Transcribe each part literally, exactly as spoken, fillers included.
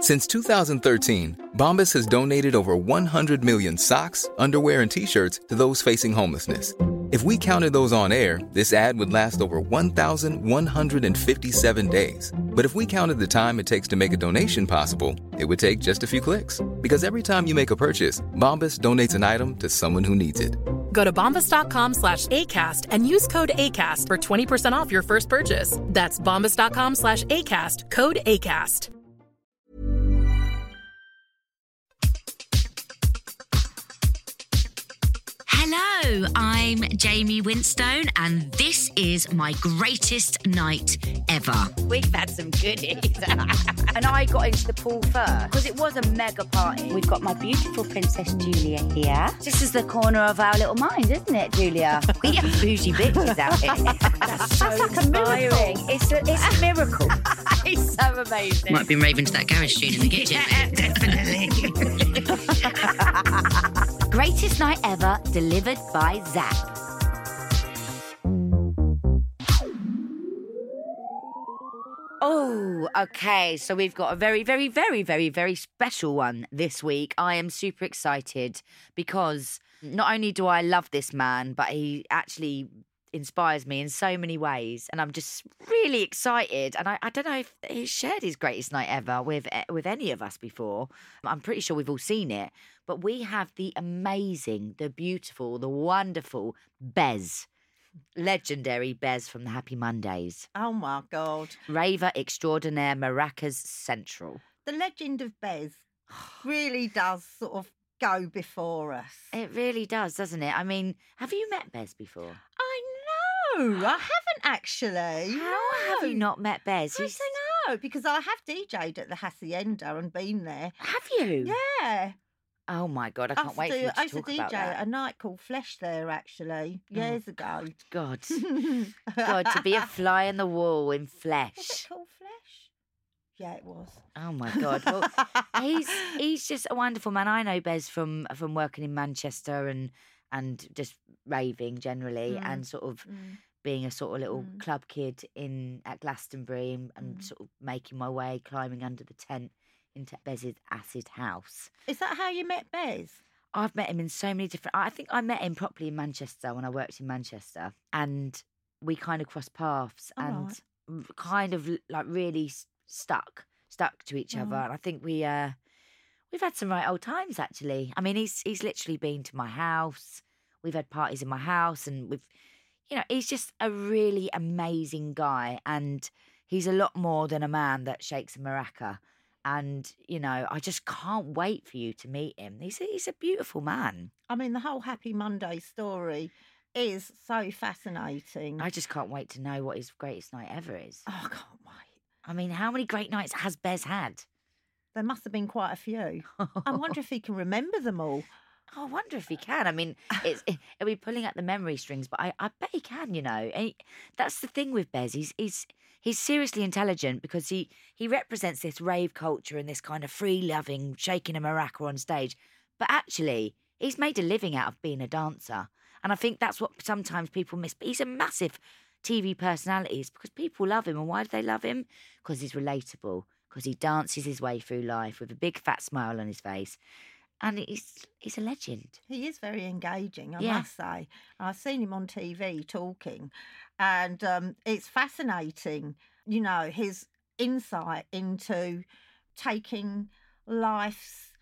Since two thousand thirteen, Bombas has donated over one hundred million socks, underwear, and T-shirts to those facing homelessness. If we counted those on air, this ad would last over one thousand one hundred fifty-seven days. But if we counted the time it takes to make a donation possible, it would take just a few clicks. Because every time you make a purchase, Bombas donates an item to someone who needs it. Go to bombas.com slash ACAST and use code ACAST for twenty percent off your first purchase. That's bombas.com slash ACAST, code ACAST. Hello, I'm Jamie Winstone, and this is my greatest night ever. We've had some goodies. And I got into the pool first because it was a mega party. We've got my beautiful Princess Julia here. This is the corner of our little mind, isn't it, Julia? We are bougie bitches out here. That's so That's like inspiring. A it's, a, it's a miracle. It's so amazing. Might have been raving to that garage tune in the kitchen. Yeah, definitely. Greatest night ever, delivered by Zap. Oh, okay. So we've got a very, very, very, very, very special one this week. I am super excited because not only do I love this man, but he actually inspires me in so many ways, and I'm just really excited. And I, I don't know if he's shared his greatest night ever with with any of us before. I'm pretty sure we've all seen it, but we have the amazing, the beautiful, the wonderful Bez, legendary Bez from the Happy Mondays. Oh my God! Raver extraordinaire, Maracas Central. The legend of Bez really does sort of go before us. It really does, doesn't it? I mean, have you met Bez before? I know. I haven't actually. How no. have you not met Bez? I He's... don't know, because I have D J'd at the Hacienda and been there. Have you? Yeah. Oh my God, I can't I wait do, for you to I used talk to D J about that. at a night called Flesh there, actually, years oh, ago. God. God, to be a fly on the wall in flesh. Was it called Flesh? Yeah, it was. Oh my God. Well, he's he's just a wonderful man. I know Bez from from working in Manchester and and just raving generally Mm. and sort of Mm. being a sort of little Mm. club kid in at Glastonbury and, and Mm. sort of making my way, climbing under the tent into Bez's acid house. Is that how you met Bez? I've met him in so many different... I think I met him properly in Manchester when I worked in Manchester, and we kind of crossed paths All and right. r- kind of like really s- stuck, stuck to each other. Mm. And I think we, uh, we've had some right old times, actually. I mean, he's he's literally been to my house. We've had parties in my house, and we've, you know, he's just a really amazing guy, and he's a lot more than a man that shakes a maraca. And, you know, I just can't wait for you to meet him. He's a, he's a beautiful man. I mean, the whole Happy Monday story is so fascinating. I just can't wait to know what his greatest night ever is. Oh, I can't wait. I mean, how many great nights has Bez had? There must have been quite a few. I wonder if he can remember them all. Oh, I wonder if he can. I mean, it's it'll be pulling at the memory strings, but I, I bet he can, you know. And he, that's the thing with Bez. He's he's he's seriously intelligent because he he represents this rave culture and this kind of free-loving, shaking a maraca on stage. But actually, he's made a living out of being a dancer. And I think that's what sometimes people miss. But he's a massive T V personality. It's because people love him. And why do they love him? Because he's relatable. Because he dances his way through life with a big fat smile on his face. And he's he's a legend. He is very engaging, I Yeah. must say. I've seen him on T V talking, and um, it's fascinating, you know, his insight into taking life's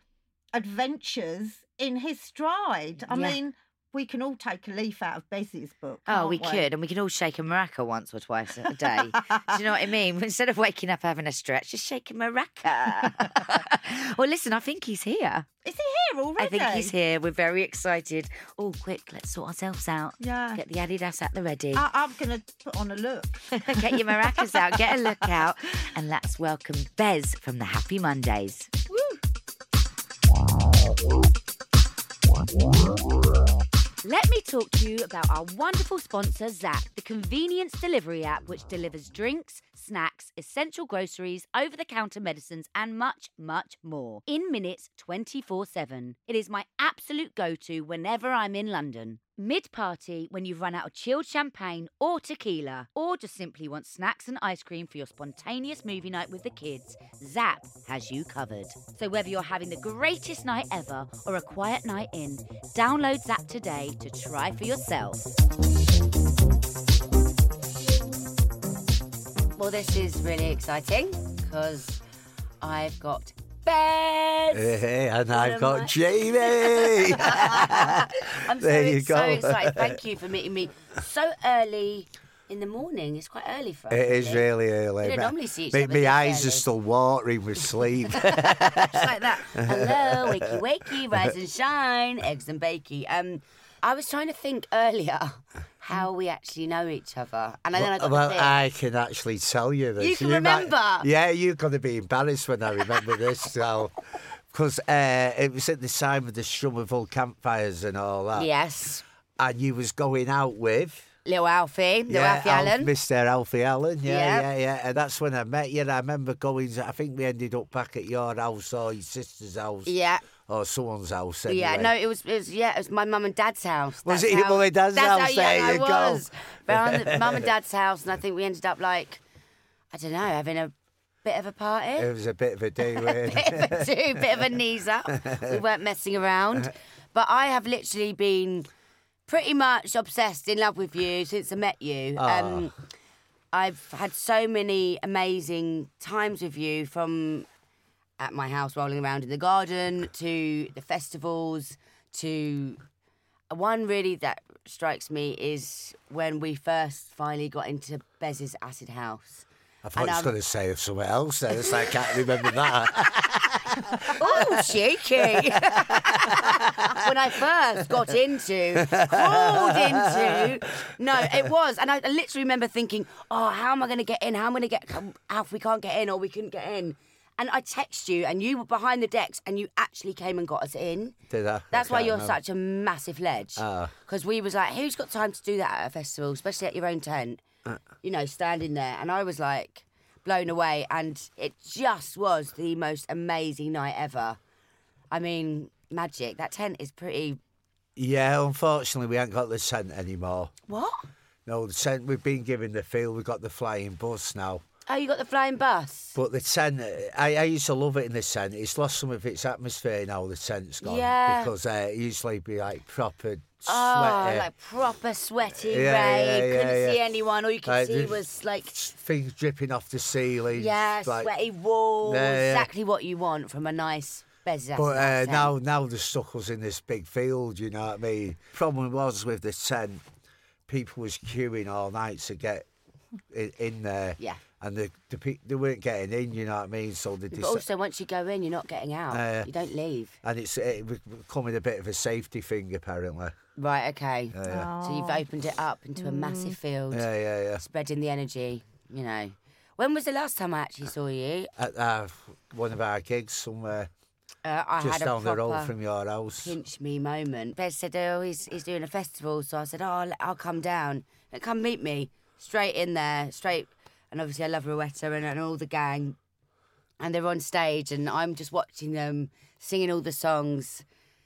adventures in his stride. I Yeah. mean, we can all take a leaf out of Bez's book. Oh, can't we could, and we can all shake a maraca once or twice a day. Do you know what I mean? Instead of waking up having a stretch, just shake a maraca. Well, listen, I think he's here. Is he here already? I think he's here. We're very excited. Oh, quick, let's sort ourselves out. Yeah. Get the Adidas at the ready. I- I'm going to put on a look. Get your maracas out, get a look out, and let's welcome Bez from the Happy Mondays. Let me talk to you about our wonderful sponsor, Zap, the convenience delivery app which delivers drinks, snacks, essential groceries, over-the-counter medicines, and much, much more. In minutes, twenty-four seven. It is my absolute go-to whenever I'm in London. Mid-party, when you've run out of chilled champagne or tequila, or just simply want snacks and ice cream for your spontaneous movie night with the kids, Zap has you covered. So whether you're having the greatest night ever or a quiet night in, download Zap today to try for yourself. Well, this is really exciting because I've got Bez. Hey, and What I've am got I- Jamie. I'm so, There you so go. excited. Thank you for meeting me so early in the morning. It's quite early for us. It is isn't really early. We don't My- normally see each my, other my this eyes are early. still watering with sleep. Just like that. Hello, wakey wakey, rise and shine, eggs and bakey. Um, I was trying to think earlier how we actually know each other, and then I got well, to think. I can actually tell you this. You can might- remember? yeah, you're going to be embarrassed when I remember this. So, because uh, it was at the time of the Strummerville campfires and all that. Yes, And you was going out with... little Alfie, little yeah, Alfie Alf- Allen. Mister Alfie Allen, yeah, Yeah. yeah, yeah. And that's when I met you. And I remember going, I think we ended up back at your house or your sister's house. Yeah. Or someone's house, anyway. Yeah, no, it was, it was, yeah, it was my mum and dad's house. Was That's it your how- mum and dad's that's house? How young There I you go. was. Around the mum and dad's house, and I think we ended up like, I don't know, having a bit of a party. It was a bit of a day, weren't bit of a do, bit of a knees up. We weren't messing around. But I have literally been pretty much obsessed in love with you since I met you. Um, I've had so many amazing times with you, from at my house rolling around in the garden to the festivals to one really that strikes me is when we first finally got into Bez's acid house. I thought And, you was um, going to say something else then. It's like, I can't remember that. Oh, cheeky. When I first got into, crawled into, no, it was. And I literally remember thinking, oh, how am I going to get in? How am I going to get, how if we can't get in or we couldn't get in? And I text you and you were behind the decks and you actually came and got us in. Did I? That's I why can't you're remember. such a massive ledge. Ah. Because we was like, who's got time to do that at a festival, especially at your own tent? Uh. You know, standing there. And I was like blown away. And it just was the most amazing night ever. I mean, magic. That tent is pretty... Yeah, unfortunately, we ain't got the scent anymore. What? No, the scent we've been given the field. We've got the flying bus now. Oh, you got the flying bus? But the scent, I, I used to love it in the scent. It's lost some of its atmosphere now, the scent's gone. Yeah. Because uh, it used to be like proper Oh, sweaty. like proper sweaty Yeah, rave. yeah, yeah, Couldn't yeah. see anyone. All you could Like, see the- was like... Things dripping off the ceiling. Yeah, like, sweaty walls. Yeah, yeah. Exactly what you want from a nice Bez. But uh, now, now the stuck us in this big field, you know what I mean? Problem was with the tent, people was queuing all night to get in, in there. Yeah. And the, the pe- they weren't getting in, you know what I mean? So they But dec- also, once you go in, you're not getting out. Uh, you don't leave. and it's it becoming a bit of a safety thing, apparently. Right, okay. Yeah, yeah. So you've opened it up into a massive field, Yeah, yeah, yeah. spreading the energy, you know. When was the last time I actually saw you? At uh, one of our gigs somewhere Uh, I just had a down the road proper from your house. pinch me moment. Bez said, oh, he's, he's doing a festival. So I said, oh, I'll, I'll come down. And come meet me. Straight in there, straight. And obviously I love Rowetta and, and all the gang. And they're on stage and I'm just watching them, singing all the songs.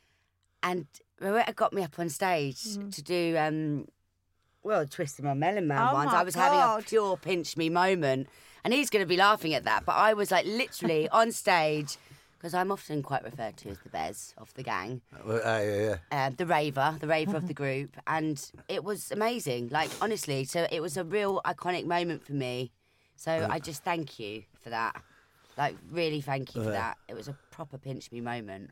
And Rowetta got me up on stage to do, um, well, Twisting My Melon Man Oh once. my I was having a God. pure pinch me moment. And he's going to be laughing at that. But I was like literally on stage, because I'm often quite referred to as the Bez of the gang. Uh, yeah, yeah. Uh, the raver, the raver of the group, and it was amazing. Like honestly, so it was a real iconic moment for me. So I just thank you for that. Like really, thank you for that. It was a proper pinch me moment.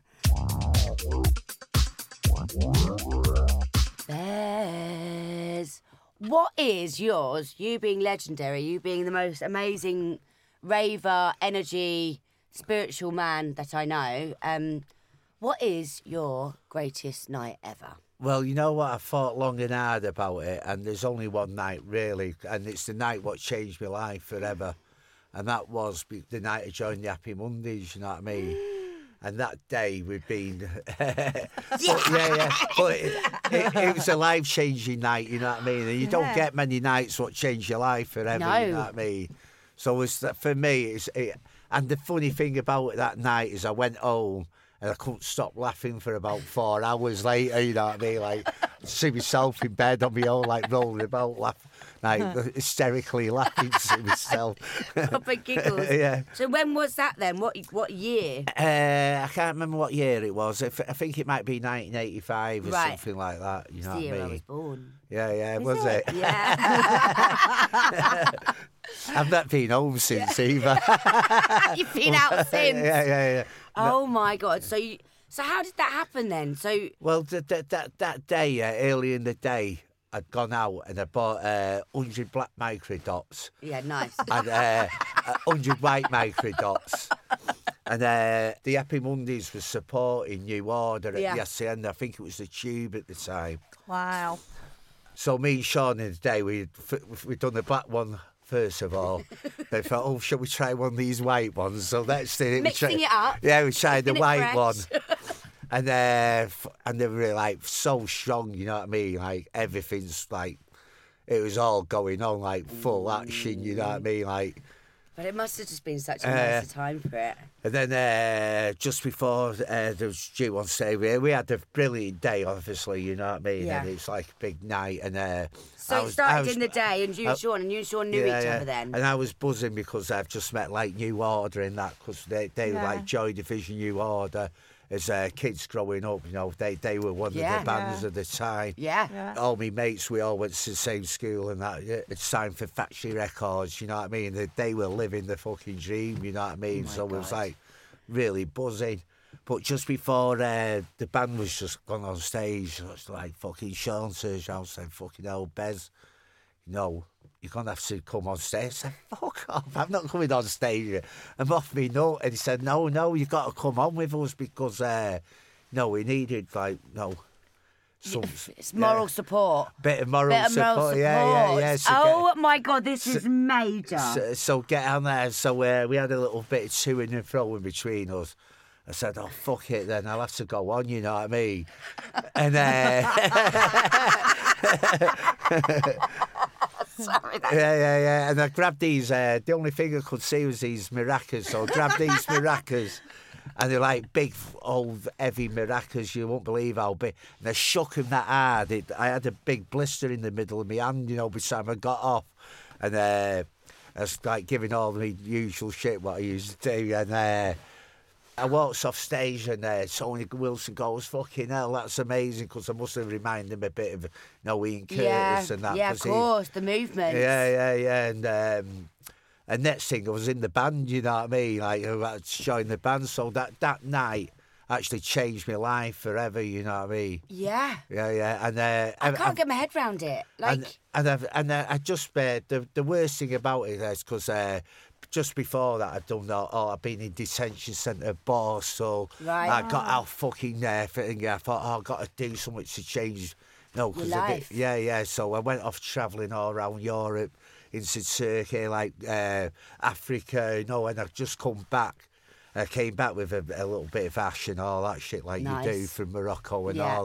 There's what is yours? You being legendary, you being the most amazing raver, energy, spiritual man that I know. Um, what is your greatest night ever? Well, you know what? I thought long and hard about it, and there's only one night really, and it's the night what changed my life forever, and that was be- the night I joined the Happy Mondays. You know what I mean? And that day we've been, but, yeah, yeah. But it, it, it was a life-changing night. You know what I mean? And you don't Yeah. get many nights what change your life forever. No. You know what I mean? So it's, for me, it's, it, and the funny thing about that night is I went home and I couldn't stop laughing for about four hours later, you know what I mean? Like, see myself in bed on my own, like, rolling about, laughing, like, hysterically laughing to myself. Proper giggles. Yeah. So when was that then? What what year? Uh, I can't remember what year it was. I, f- I think it might be nineteen eighty-five or Right. something like that, you It's know the what year I I mean? was born. Yeah, yeah, was it? Yeah. I've not been home since either. You've been out since. Yeah, yeah, yeah. Oh my God. So you, so how did that happen then? So Well, th- th- that that day, uh, early in the day, I'd gone out and I bought uh, one hundred black micro dots yeah, nice. and uh, one hundred white micro dots. And uh, the Happy Mondays was supporting New Order at Yeah. the Hacienda. I think it was the Tube at the time. Wow. So me and Sean in the day, we'd, we'd done the black one first of all. They thought, oh, shall we try one of these white ones? So that's the Mixing we it up. Yeah, we tried the keeping it white one. fresh. And uh, f- and they were like so strong, you know what I mean? Like everything's like, it was all going on like full action, you know what I mean? Like, But it must have just been such a Uh, nice time for it. and then uh, just before uh, there was due on stage, we, we had a brilliant day, obviously, you know what I mean? Yeah. And it's like a big night. And uh, So I it was- started I was- in the day, and you and I- Sean, and you and Sean knew Yeah, each yeah. other then. And I was buzzing because I've just met like New Order in that, because they, they were Yeah. like Joy Division, New Order. As uh, kids growing up, you know, they, they were one Yeah. of the bands Yeah. of the time. Yeah. Yeah. All my mates, we all went to the same school, and that yeah, it's signed for Factory Records, you know what I mean? They, they were living the fucking dream, you know what I mean? Oh my so it was God. like really buzzing. But just before uh, the band was just gone on stage, it was like fucking Sean Serge, I said, fucking hell, Bez, you know, you're going to have to come on stage. I said, fuck off, I'm not coming on stage. I'm off me nut. And he said, no, no, you got to come on with us because, uh, no, we needed, like, no, some... It's moral yeah, support. bit of moral Bit of support. moral support. Yeah, yeah, yeah. So oh my God, this is major. get, so, so get on there. So uh, we had a little bit of toing and throwing between us. I said, oh, fuck it then, I'll have to go on, you know what I mean? And... Uh, Sorry, that- Yeah, yeah, yeah. And I grabbed these. Uh, the only thing I could see was these maracas. So I grabbed these maracas, and they're like big, old, heavy maracas. You won't believe how big. And I shook them that hard. It, I had a big blister in the middle of my hand, you know, by the time I got off. And uh, I was like giving all the usual shit what I used to do. And uh, I walked off stage, and uh, Tony Wilson goes, fucking hell, that's amazing, because I must have reminded him a bit of, you know, Ian Curtis yeah, and that. yeah, of 'cause he- course, the movement. yeah, yeah, yeah. And um, and next thing I was in the band, you know what I mean? Like, I was joining the band. So that, that night actually changed my life forever, you know what I mean? Yeah. Yeah, yeah. And uh, I can't I've- get my head round it. Like, and and I've, and uh, I just uh, the the worst thing about it is because uh, just before that I'd done that. Oh, I've been in detention centre, Borstal. Right. I got out fucking there. Thing. I thought, oh, I've got to do something to change. No, Your because I did. life. Yeah, yeah. So I went off travelling all around Europe, into Turkey, like uh, Africa. You know, and I've just come back. I came back with a, a little bit of ash and all that shit like you do Nice. from Morocco and Yeah. all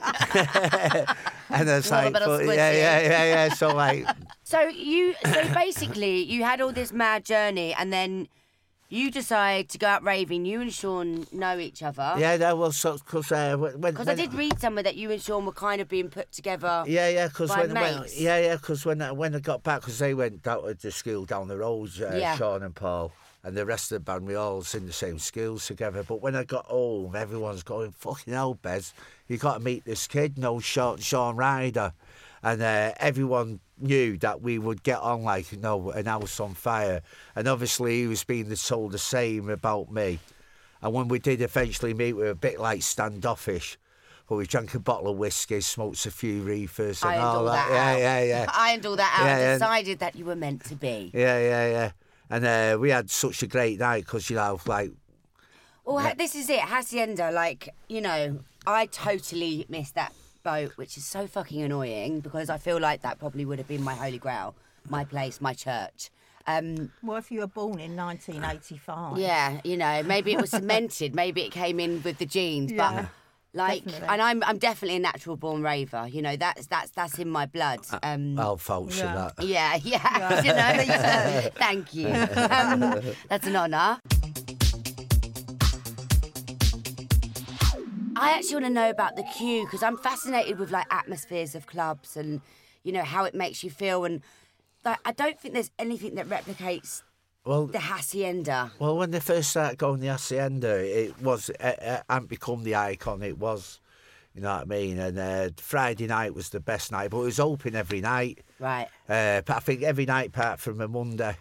that. And it's A little like, bit of but- squidgy. yeah, yeah, yeah, yeah. So like, so you, so basically, you had all this mad journey, and then you decide to go out raving. You and Sean know each other. yeah, no, well, so because uh, when Because I when- did read somewhere that you and Sean were kind of being put together. Yeah, yeah, because by when, when mates. yeah, yeah, because when I, when I got back, because they went down to the school down the road, uh, Yeah. Sean and Paul, and the rest of the band, we all was in the same schools together. But when I got home, everyone's going, fucking hell, Bez, you got to meet this kid, no Sean, Sean Ryder. And uh, everyone knew that we would get on like, you know, an house on fire. And obviously he was being told the same about me. And when we did eventually meet, we were a bit like standoffish. But we drank a bottle of whiskey, smoked a few reefers and I all all that. that yeah, out. yeah, yeah. I and all that out Yeah, and yeah. decided that you were meant to be. Yeah, yeah, yeah. And uh, we had such a great night because, you know, like, Well, ha- this is it, Hacienda. Like, you know, I totally missed that boat, which is so fucking annoying because I feel like that probably would have been my holy grail, my place, my church. Um, Well, if you were born in nineteen eighty-five. yeah, you know, maybe it was cemented, maybe it came in with the genes, Yeah. but Like, Definitely. and I'm I'm definitely a natural born raver. You know, that's that's that's in my blood. Um, I'll false you Yeah. that. yeah, yeah. You know, thank you. Um, that's an honour. I actually want to know about the queue because I'm fascinated with like atmospheres of clubs and you know how it makes you feel, and like, I don't think there's anything that replicates Well, the hacienda. well, when they first started going the hacienda, it was it, it hadn't become the icon it was. You know what I mean? And uh, Friday night was the best night, but it was open every night. Right. Uh, I think every night apart from a Monday,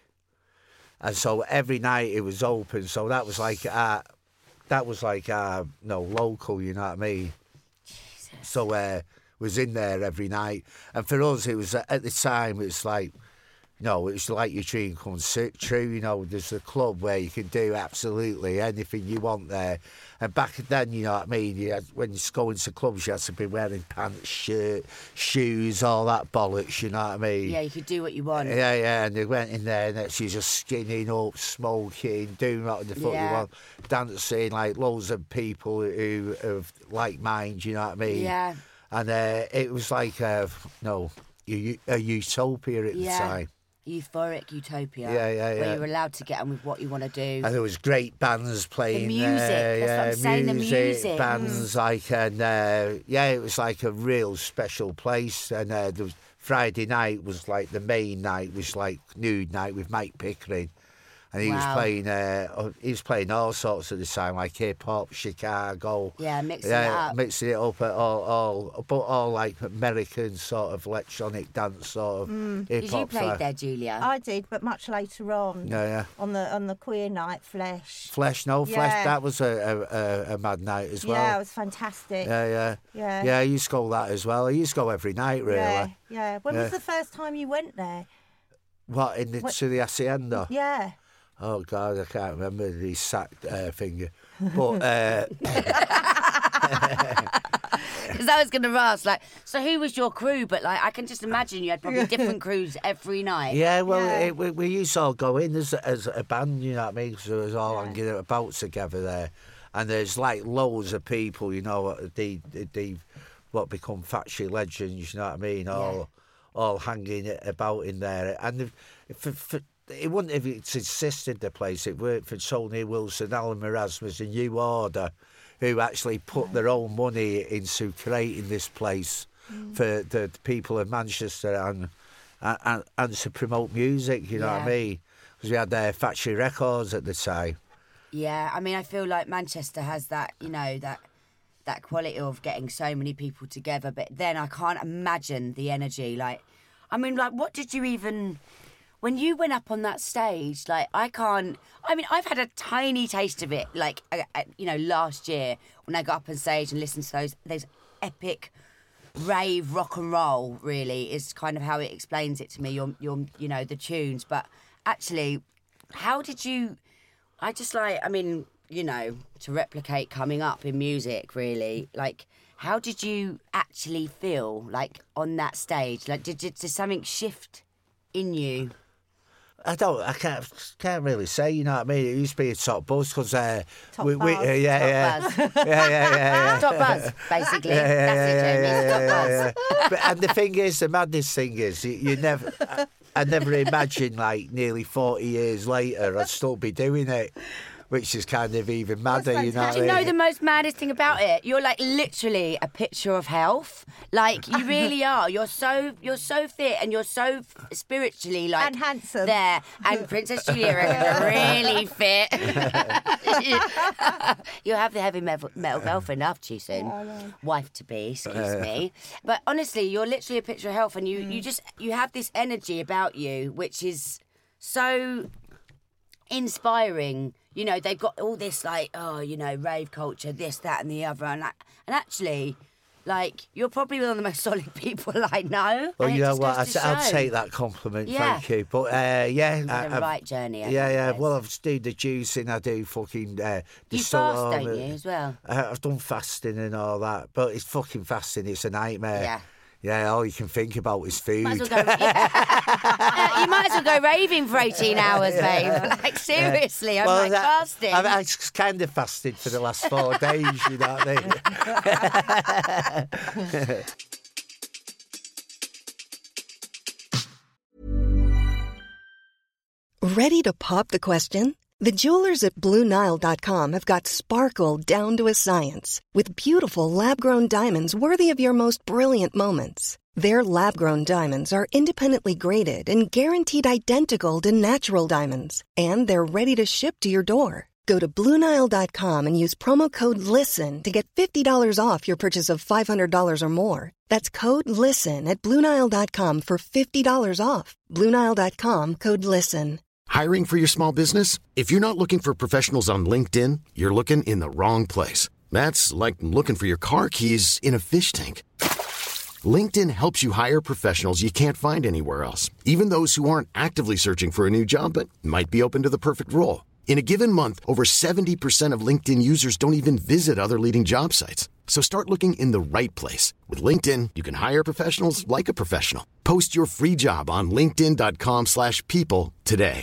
and so every night it was open. So that was like uh, that was like uh, no local. You know what I mean? Jesus. So uh, was in there every night, and for us it was at the time it was like. No, it's like your dream comes true. You know, there's a club where you can do absolutely anything you want there. And back then, you know what I mean, you had, when you go into clubs, you had to be wearing pants, shirt, shoes, all that bollocks, you know what I mean? Yeah, you could do what you want. Yeah, yeah, and they went in there and it's- you're just skinning up, smoking, doing what the fuck Yeah. you want, dancing, like loads of people who have like mind, you know what I mean? Yeah. And uh, it was like, uh, no, a, a utopia at Yeah. the time. Euphoric utopia. Yeah, yeah, Where yeah. you're allowed to get on with what you want to do. And there was great bands playing music, there, that's what yeah, I'm saying, the music. bands like, and uh, yeah, it was like a real special place. And uh, there was, Friday night was like the main night, was like nude night with Mike Pickering, and he was Wow. playing, uh, he was playing all sorts at the time, like hip hop, Chicago. Yeah, mixing it up. mixing it up at all, all, but all like American sort of electronic dance sort of hip Did you hop. play there, Julia? I did, but much later on. Yeah, yeah. On the on the queer night, Flesh. Flesh, no Flesh. Yeah. That was a, a, a, a mad night as well. Yeah, it was fantastic. Yeah, yeah, Yeah. yeah. I used to go that as well. I used to go every night, really. Yeah, yeah. When Yeah. was the first time you went there? What in the, What- to the hacienda? Yeah. Oh God, I can't remember the sacked uh, finger, but uh, Because I was going to ask, like, so who was your crew? But like, I can just imagine you had probably different crews every night. yeah, well, Yeah. It, we, we used to all go in as as a band, you know what I mean? So it was all hanging about together there, and there's like loads of people, you know, they they, they what become factory legends, you know what I mean? All all hanging about in there, and if, for, for, it wouldn't have existed the place. It worked for Tony Wilson, Alan Erasmus, and New Order, who actually put their own money into creating this place Mm. for the people of Manchester and and, and to promote music. You know what I Yeah. mean? Because we had their factory records at the time. Yeah, I mean, I feel like Manchester has that, you know, that that quality of getting so many people together. But then I can't imagine the energy. Like, I mean, like, what did you even... When you went up on that stage, like, I can't... I mean, I've had a tiny taste of it, like, uh, uh, you know, last year when I got up on stage and listened to those, those epic rave rock and roll, really, is kind of how it explains it to me, your, your, you know, the tunes. But actually, how did you... I just like, I mean, you know, to replicate coming up in music, really, like... How did you actually feel, like, on that stage? Like, did, did, did something shift in you? I don't. I can't. Can't really say. You know what I mean? It used to be a top buzz because uh, Top we, we, buzz. uh, yeah, Top yeah, buzz. yeah, yeah, yeah, yeah. Top buzz, basically. Yeah, yeah, That's it, Jamie. yeah, It's top yeah, buzz. yeah, yeah. But, and the thing is, the maddest thing is, you, you never. I, I never imagined, like, nearly forty years later, I'd still be doing it, which is kind of even madder. You know what Do I you mean? know the most maddest thing about it? You're like literally a picture of health. Like you really are. You're so you're so fit and you're so f- spiritually like And handsome. there. And Princess Julia is really fit. You'll have the heavy metal, metal girlfriend after you soon, wife to be. Excuse me. But honestly, you're literally a picture of health, and you you just you have this energy about you, which is so inspiring. You know, they've got all this like, oh, you know, rave culture, this, that, and the other, and like, and actually, like, you're probably one of the most solid people I know. Well, and you it know just what? goes to I, I'll show. take that compliment, Yeah. thank you. But uh, yeah, You're I, on the I've- right journey. I yeah, think, yeah. Des. Well, I've do the juicing. I do fucking. Uh, You distill fast, all don't the- you, as well? I- I've done fasting and all that, but it's fucking fasting. It's a nightmare. Yeah. Yeah, all you can think about is food. Might as well go, yeah. You might as well go raving for eighteen hours, babe. Like, seriously, I'm Well, like that- fasting. I, I kind of fasted for the last four days, you know what I mean? Ready to pop the question? The jewelers at Blue Nile dot com have got sparkle down to a science with beautiful lab-grown diamonds worthy of your most brilliant moments. Their lab-grown diamonds are independently graded and guaranteed identical to natural diamonds, and they're ready to ship to your door. Go to Blue Nile dot com and use promo code LISTEN to get fifty dollars off your purchase of five hundred dollars or more. That's code LISTEN at Blue Nile dot com for fifty dollars off. Blue Nile dot com, code LISTEN. Hiring for your small business? If you're not looking for professionals on LinkedIn, you're looking in the wrong place. That's like looking for your car keys in a fish tank. LinkedIn helps you hire professionals you can't find anywhere else, even those who aren't actively searching for a new job but might be open to the perfect role. In a given month, over seventy percent of LinkedIn users don't even visit other leading job sites. So start looking in the right place. With LinkedIn, you can hire professionals like a professional. Post your free job on linkedin dot com slash people today.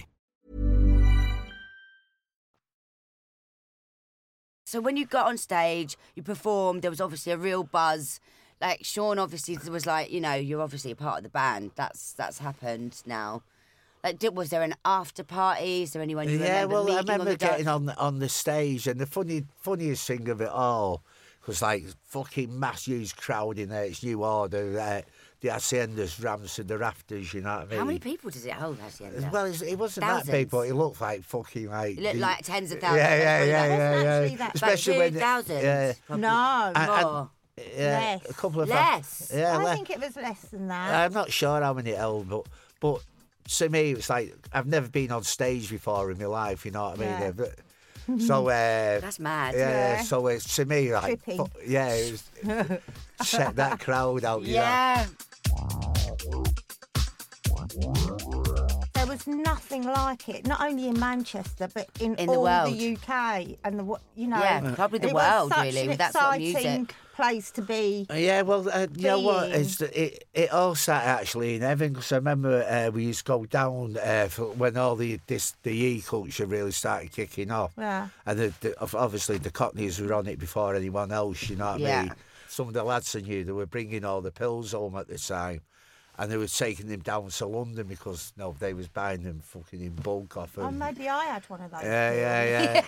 So when you got on stage, you performed, there was obviously a real buzz. Like, Sean obviously was like, you know, you're obviously a part of the band. That's that's happened now. Like, did, was there an after party? Is there anyone you Yeah, remember well, I meeting remember on the getting dance- on the, on the stage, and the funny funniest thing of it all was like fucking mass huge crowd in there. It's New Order, uh, the Haciendas, Rams and the Rafters, you know what I mean? How many people does it hold, Hacienda? Well, it's, it wasn't Thousands. that big, but it looked like fucking like... It looked the- like tens of thousands. Yeah, yeah, That's yeah, probably yeah, like- yeah. actually that- Especially About when... two thousand. Yeah. Probably. No. And- and- More. yeah, Less. a couple of... Less. Yeah, I le- think it was less than that. I'm not sure how many it held, but... but to me, it's like I've never been on stage before in my life. You know what I mean? Yeah. But- So uh, That's mad. Yeah, Yeah. so it's to me like Trippy. fu- yeah, it was, check that crowd out. You know? Yeah. There was nothing like it, not only in Manchester, but in, In the all world. the U K and the wo- you know, Yeah, probably the it world, was such really, an with that sort of exciting music. place to be. Yeah, well, uh, you know what? Being- It's the, it it all started actually in Evan because I remember uh, we used to go down uh, for when all the this the E culture really started kicking off. Yeah. And the, the, obviously the Cockneys were on it before anyone else. You know what Yeah. I mean? Some of the lads I knew they were bringing all the pills home at the time. And they were taking them down to London because no, they was buying them fucking in bulk off Oh, them. maybe I had one of those. Yeah, yeah,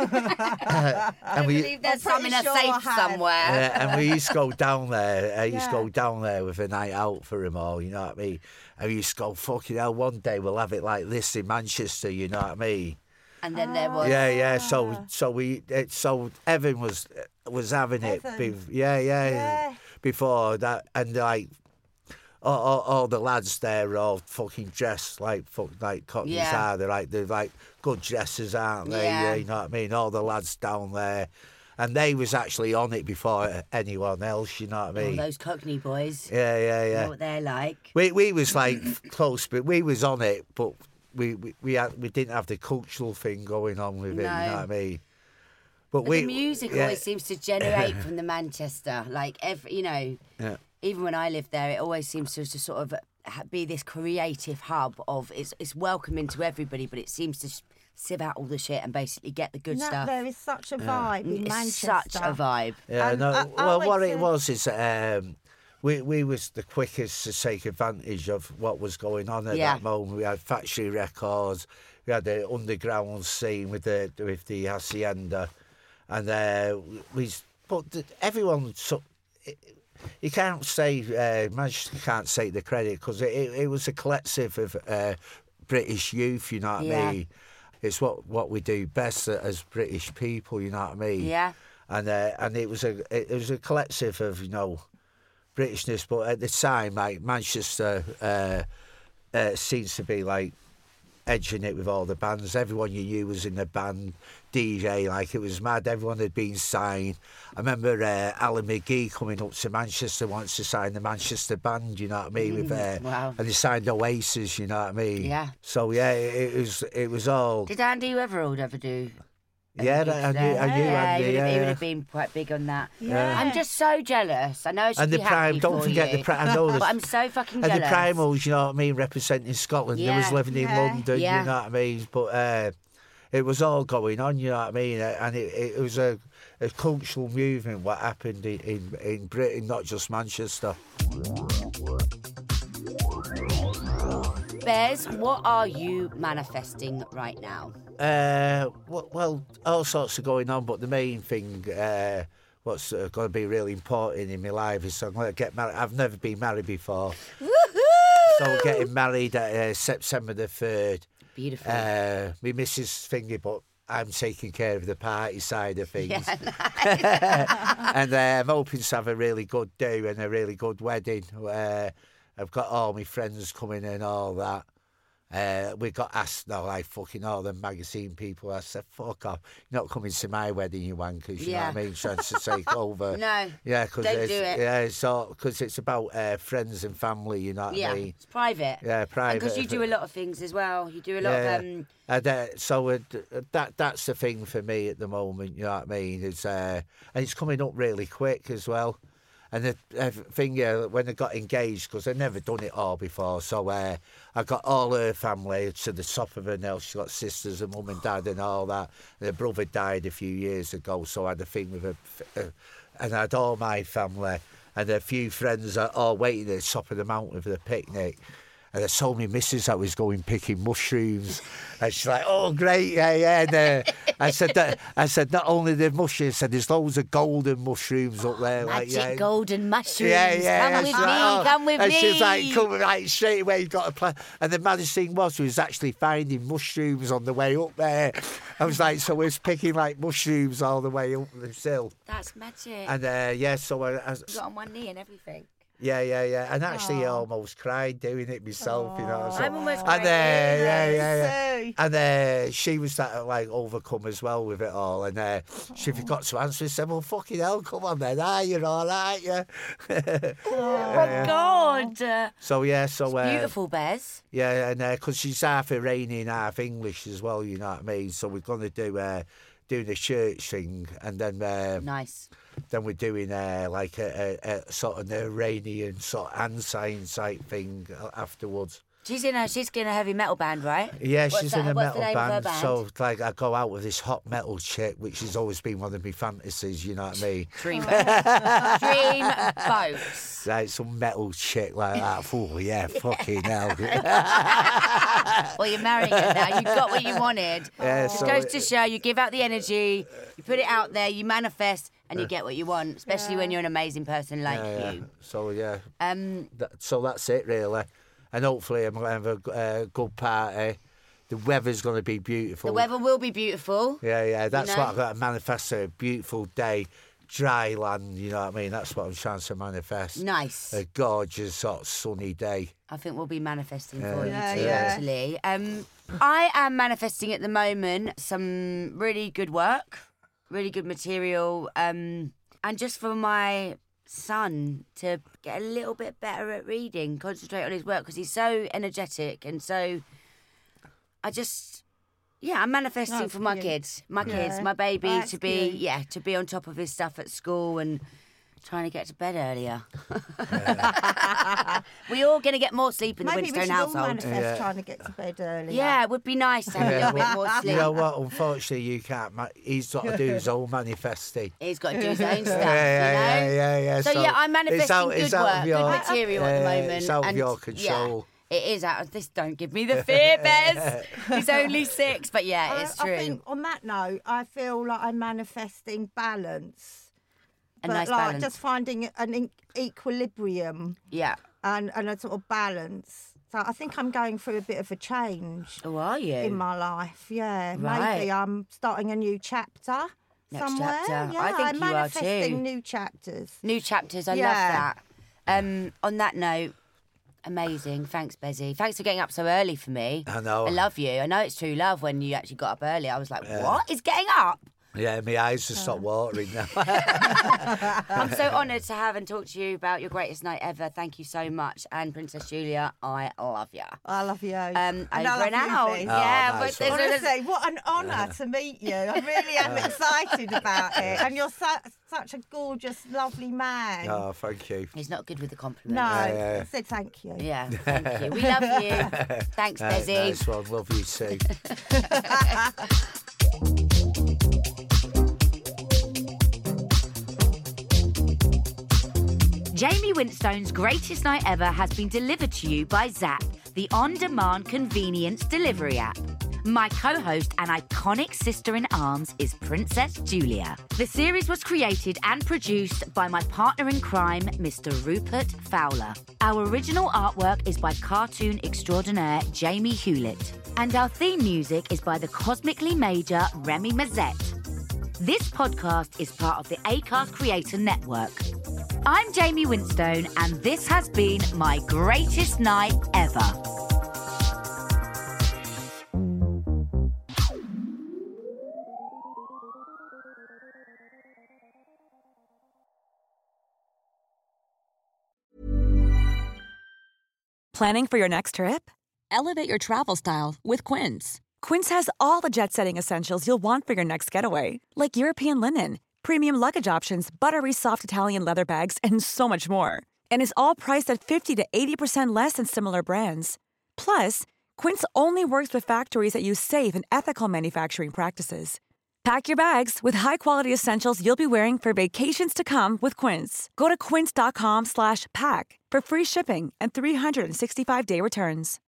yeah. I and we, believe there's I'm some in a pretty sure I safe had. somewhere. yeah, and we used to go down there. I used to Yeah. go down there with a night out for them all. You know what I mean? And we used to go, fucking hell, one day we'll have it like this in Manchester. You know what I mean? And then there was. Yeah, yeah. So, so we, it, so Evan was was having it. Evan. Be, yeah, yeah, Yeah. Before that, and like. All, all, all the lads there are all fucking dressed like fuck like Cockneys Yeah. are. They're like they're like good dressers, aren't they? Yeah. You know what I mean? All the lads down there, and they was actually on it before anyone else. You know what I Oh, mean? those Cockney boys. Yeah, yeah, You yeah. know what they're like. We we was like close, but we was on it, but we we we, had, we didn't have the cultural thing going on with it. You No. know what I mean? But, But we the music yeah, always seems to generate from the Manchester. Like, every, you know, yeah. even when I lived there, it always seems to, to sort of ha- be this creative hub of it's it's welcoming to everybody, but it seems to sh- sieve out all the shit and basically get the good No, stuff. there is such a vibe in It's Manchester. such a vibe. Yeah, And no. I- I well, went what it to- was is um, we we was the quickest to take advantage of what was going on at Yeah. that moment. We had factory records, we had the underground scene with the with the hacienda, and uh, we. But the, everyone, so, it, you can't say uh, Manchester can't take the credit because it, it, it was a collective of uh, British youth. You know what Yeah. I mean? It's what what we do best as British people. You know what I mean? Yeah. and uh, and it was a it was a collective of you know Britishness, but at the time, like Manchester uh, uh, seems to be like edging it with all the bands. Everyone you knew was in the band, D J, like it was mad. Everyone had been signed. I remember uh, Alan McGee coming up to Manchester once to sign the Manchester band. You know what I mean? With uh, Wow. and he signed Oasis. You know what I mean? Yeah. So yeah, it, it was it was all. Did Andy Weatherald ever do? Yeah, Big I knew, there. I knew yeah, Andy, he would, have, he yeah. would have been quite big on that. Yeah. I'm just so jealous. I know I should And be the Prime, happy don't for forget you, the Prime. I know but the- I'm so fucking And jealous. the Primals, you know what I mean, representing Scotland. They was Yeah. living in Yeah. London, Yeah. you know what I mean? But uh, it was all going on, you know what I mean? And it, it was a, a cultural movement what happened in, in, in Britain, not just Manchester. Bez, what are you manifesting right now? Uh, well, well, all sorts of going on, but the main thing, uh, what's uh, going to be really important in my life is I'm going to get married. I've never been married before. So getting married at uh, September the third. Beautiful. Uh, my missus thingy, but I'm taking care of the party side of things. Yeah, And uh, I'm hoping to have a really good do and a really good wedding. Uh, I've got all my friends coming and all that. Uh, we got asked, no, like fucking all the magazine people. I said, fuck off. You're not coming to my wedding, you wankers. You Yeah. know what I mean? Trying to take over. No, Yeah, because don't it's, do it. yeah, it's all, cause it's about uh, friends and family, you know what yeah, I mean? it's private. Yeah, private. Because you do a lot of things as well. You do a lot Yeah. of um, And uh, so uh, d- that that's the thing for me at the moment, you know what I mean? It's, uh, and it's coming up really quick as well. And the uh, thing, uh, when I got engaged, because I'd never done it all before, so uh, I got all her family to the top of her nails. She got sisters and mum and dad and all that. And her brother died a few years ago, so I had a thing with her. Uh, and I had all my family and a few friends that all waiting at the top of the mountain for the picnic. And I told me missus I was going picking mushrooms, and she's like, "Oh, great, yeah, yeah." And uh, I said, that, "I said not only the mushrooms, I said there's loads of golden mushrooms up there, like magic yeah, golden mushrooms. yeah, yeah." Come And with she's me. like, "Oh." Come with and me. she's like, "Come like straight away." Got a plan. And the maddest thing was, we was actually finding mushrooms on the way up there. I was like, so we was picking like mushrooms all the way up the hill. That's magic. And uh, yeah, so I, I You got on one knee and everything. yeah, yeah, yeah. And actually, I almost cried doing it myself, you know. So, I'm almost and uh, crying. yeah, yeah, yeah. Sue. And uh, she was that like overcome as well with it all. And uh, she forgot to answer. She said, "Well, fucking hell, come on then. Ah, you're all right, yeah." Oh my God. Uh, So yeah, so uh, beautiful, Bez. yeah, and because she's half Iranian, half English as well, you know what I mean. So we're gonna do uh, doing a church thing, and then uh, Nice. then we're doing uh, like a, a, a sort of an Iranian sort of hand sign type thing afterwards. She's in a she's in a heavy metal band, right? Yeah, What's she's that- in a what's the metal name of her band, band? so like I go out with this hot metal chick, which has always been one of my fantasies. You know what I mean? Dream boats. Dream boats. Like some metal chick like that. Oh yeah, fucking hell. Well, you're marrying her now. You got what you wanted. Yeah, Just so goes it- to show you give out the energy, you put it out there, you manifest, and you get what you want. Especially when you're an amazing person like Yeah, yeah. you. So yeah, Um, that, so that's it really, and hopefully I'm gonna have a uh, good party. The weather's gonna be beautiful. the weather will be beautiful. Yeah, yeah, that's know? what I've got to manifest. A beautiful day, dry land. You know what I mean? That's what I'm trying to manifest. Nice. A gorgeous sort of sunny day. I think we'll be manifesting Yeah. for you Yeah, too, yeah. actually. Um, I am manifesting at the moment some really good work, really good material, um, and just for my son to get a little bit better at reading, concentrate on his work because he's so energetic and so. I just. Yeah, I'm manifesting No, for my yeah. kids, my kids, Yeah. my baby That's to be, good. yeah, to be on top of his stuff at school and trying to get to bed earlier. We're all going to get more sleep in the Maybe we Winstone should all household. manifest Yeah. trying to get to bed earlier. Yeah, it would be nice to have a little bit more sleep. You know what? Unfortunately, you can't. Ma- he's got to do his own manifesting. He's got to do his own stuff, Yeah, yeah, you know? yeah, yeah, yeah. So, yeah, I'm it's manifesting out- good it's out of work, your- good material at the Yeah, moment. it's out of and, your control. Yeah, it is out of this. Don't give me the fear, Bez. He's only six, but yeah, I, it's I true. think on that note, I feel like I'm manifesting balance. A but nice like balance. just finding an in- equilibrium Yeah. and, and a sort of balance. So I think I'm going through a bit of a change Oh, are you? in my life. Yeah, Right. maybe I'm starting a new chapter Next somewhere. chapter. Yeah, I think I'm you are manifesting too. new chapters. New chapters. I Yeah. love that. Um, on that note, amazing. Thanks, Bezzy. Thanks for getting up so early for me. I know. I love you. I know it's true love when you actually got up early. I was like, what? He's getting up? Yeah, my eyes have stopped watering now. I'm so honoured to have and talk to you about your greatest night ever. Thank you so much. And Princess Julia, I love you. I love you. Um, And I over love and you, out. Viv. Yeah, Oh, but nice there's, one. there's, Honestly, what an honour to meet you. I really am excited about it. And you're su- such a gorgeous, lovely man. Oh, thank you. he's not good with the compliments. No, Yeah, yeah. I said thank you. Yeah, thank you. We love you. Thanks, Uh, Bezzy. nice one. Love you too. Jamie Winstone's greatest night ever has been delivered to you by Zap, the on-demand convenience delivery app. My co-host and iconic sister-in-arms is Princess Julia. The series was created and produced by my partner in crime, Mister Rupert Fowler. Our original artwork is by cartoon extraordinaire Jamie Hewlett. And our theme music is by the cosmically major Remy Mazette. This podcast is part of the Acast Creator Network. I'm Jamie Winstone, and this has been my greatest night ever. Planning for your next trip? Elevate your travel style with Quince. Quince has all the jet-setting essentials you'll want for your next getaway, like European linen, premium luggage options, buttery soft Italian leather bags, and so much more. And is all priced at fifty to eighty percent less than similar brands. Plus, Quince only works with factories that use safe and ethical manufacturing practices. Pack your bags with high-quality essentials you'll be wearing for vacations to come with Quince. Go to quince.com slash pack for free shipping and three sixty-five day returns.